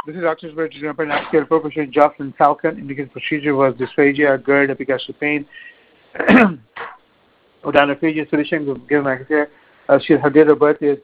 This is Dr. Axial Professor Jocelyn Falcon. Indicated procedure was dysphagia, GERD, epigastric pain, odonophagia, solution given her date of birth is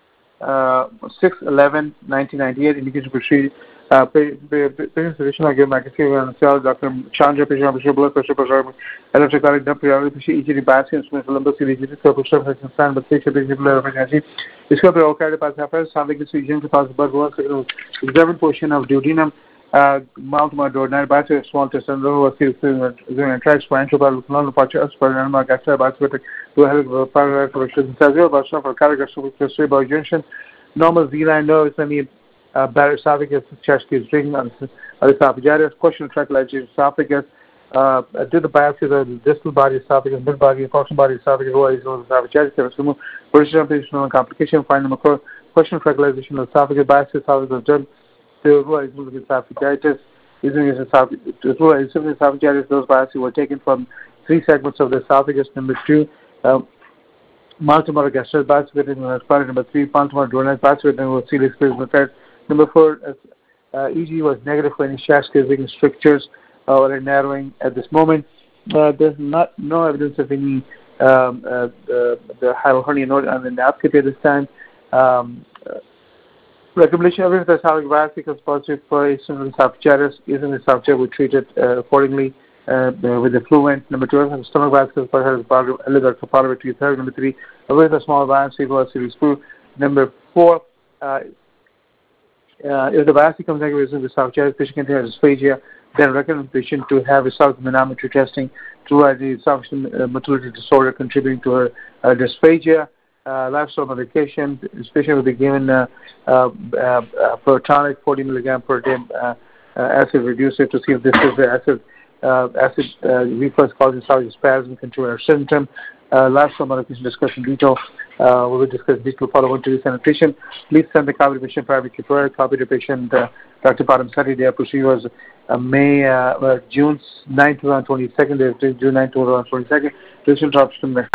6/11/1998. Indicated procedure. Patient solution I give Dr. Chandra, patient blood pressure, electrocardiography, dump periodically, ECG biopsy, instrument, lumbus, ECG, concern, but patient discovery of cardiopathy, something is using to cause blood work, examine portion of duodenum, multiple duodenal biopsy, small intestine, lower tracks, parenteral, non departure, aspirin, gastro, biopsy, to help parallel correction, for cardiac junction, normal Z-line nerve, bladder, esophagus, chest is drinking on esophagus, question tract, esophagus, do the biopsy of the distal body, esophagus, mid body, proximal body, esophagus, esophagus, remove complication, find them occur, question tract localization of esophagus, biopsy, esophagus, done, esophagitis, using esophagitis, those biopsies were taken from 3 segments of the esophagus. Number 2, multiple gastric biopsy, number 3, multiple duodenal biopsy, with serious experience. Number 4, EG was negative for any shaft giving strictures or narrowing at this moment. There's no evidence of any the hiatal hernia node on the endoscopy at this time. Recommendation of the esophageal biopsy because positive for esophagitis using the esophagus we treat it accordingly with the fluent. Number 2, stomach biopsy for her Number 3, with a small biopsy for series screw. Number 4. If the biopsy comes back using the esophagitis, patient can have dysphagia, then recommend patient to have esophageal manometry testing to the esophageal motility disorder contributing to her dysphagia. Lifestyle medication, this patient will be given protonic 40 milligram per day acid reducer to see if this is the acid reflux causing esophageal spasm, control our symptom. Lifestyle medication discussion detail. We will discuss detailed follow-up to sanitation. Please send the copy to patient private referral, copy to patient Dr. Padam Sati. Their procedure was June 9, 2022. June 9, 2022. Patient option